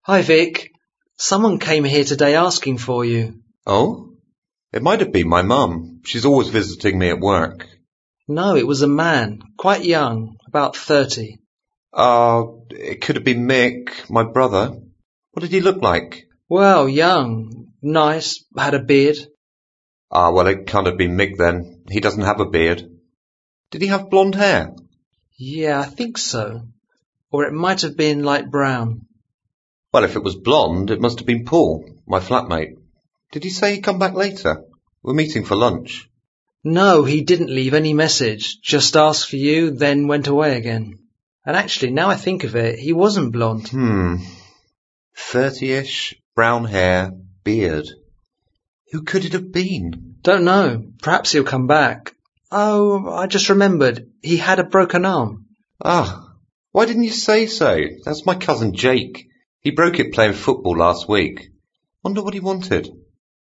Hi, Vic. Someone came here today asking for you. Oh? It might have been my mum. She's always visiting me at work. No, it was a man, quite young, about 30. It could have been Mick, my brother. What did he look like? Well, young, nice, had a beard. Well, it can't have been Mick then. He doesn't have a beard. Did he have blonde hair? Yeah, I think so. Or it might have been light brown. Well, if it was blonde, it must have been Paul, my flatmate. Did he say he'd come back later? We're meeting for lunch. No, he didn't leave any message, just asked for you, then went away again. And actually, now I think of it, he wasn't blonde. 30-ish, brown hair, beard. Who could it have been? Don't know, perhaps he'll come back. Oh, I just remembered, he had a broken arm. Why didn't you say so? That's my cousin Jake. He broke it playing football last week. Wonder what he wanted.